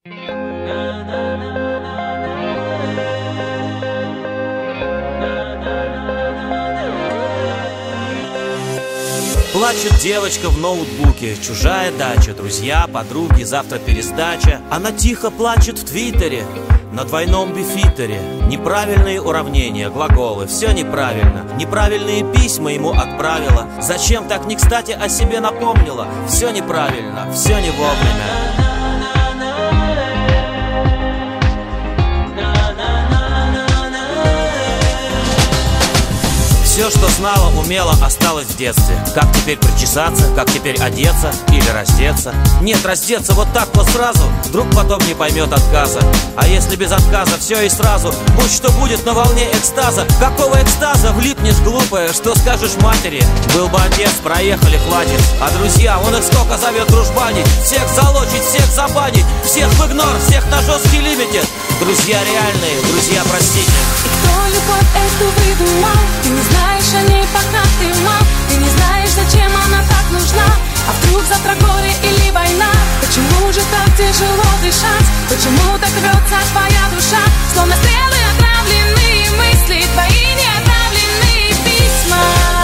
Плачет девочка в ноутбуке, чужая дача, друзья, подруги, завтра пересдача. Она тихо плачет в твиттере, на двойном бифитере. Неправильные уравнения, глаголы, все неправильно. Неправильные письма ему отправила. Зачем так не кстати о себе напомнила? Все неправильно, все не вовремя. Все, что знала, умела, осталось в детстве. Как теперь причесаться, как теперь одеться или раздеться? Нет, раздеться вот так вот сразу, вдруг потом не поймет отказа. А если без отказа все и сразу, будь что будет на волне экстаза. Какого экстаза? Влипнешь, глупая, что скажешь матери? Был бы отец, проехали, хватит. А друзья, он их сколько зовет дружбанить. Всех залочить, всех забанить, всех в игнор, всех на жесткий лимитед. Друзья реальные, друзья, простите. И кто любовь эту выдумал? Ты не знаешь о ней, пока ты мал. Ты не знаешь, зачем она так нужна. А вдруг завтра горе или война? Почему же так тяжело дышать? Почему так рвется твоя душа? Словно стрелы отравленные мысли, твои неотправленные письма.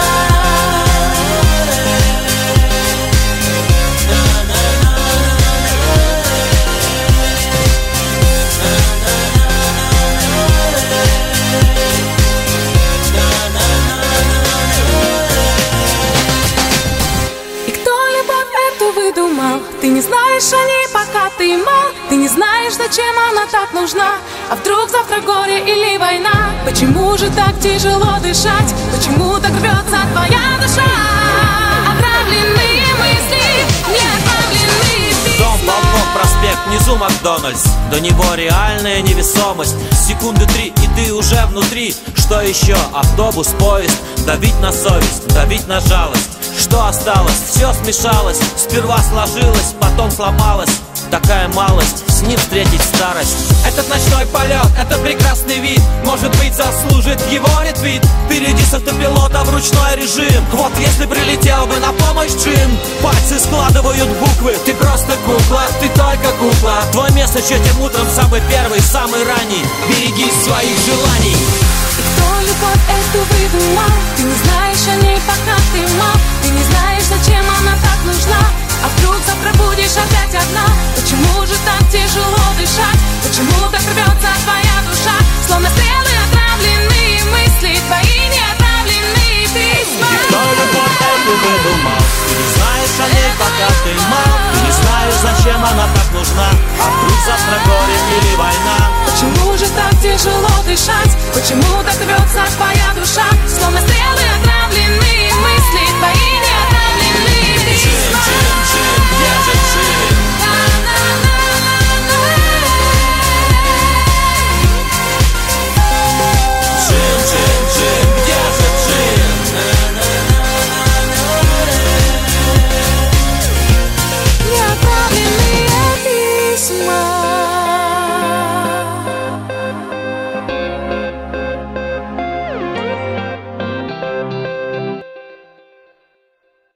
Ты не знаешь о ней, пока ты мал. Ты не знаешь, зачем она так нужна. А вдруг завтра горе или война? Почему же так тяжело дышать? Почему так рвется твоя душа? Отравленные мысли, неотправленные письма. Дом, балкон, проспект, внизу Макдональдс. До него реальная невесомость. Секунды 3, и ты уже внутри. Что еще? Автобус, поезд. Давить на совесть, давить на жалость. Что осталось? Все смешалось. Сперва сложилось, потом сломалось. Такая малость, с ним встретить старость. Этот ночной полет, это прекрасный вид. Может быть, заслужит его ретвит. Впереди с автопилота в ручной режим. Вот если прилетел бы на помощь Джим. Пальцы складывают буквы. Ты просто кукла, ты только кукла. Твой место этим утром самый первый, самый ранний. Береги своих желаний. И кто любовь эту выдумал? Ты не знаешь о ней, пока ты мал. Ты не знаешь, зачем она так нужна. А вдруг завтра будешь опять одна? Почему же так тяжело дышать? Почему так рвется твоя душа? Словно стрелы отравленные мысли, твои неотправленные письма. И кто любовь эту выдумал? Ты не знаешь о ней, пока ты мал. Ты не знаешь, зачем она так нужна. А вдруг завтра горе или война? Почему же так тяжело дышать? Почему так рвется твоя душа? Словно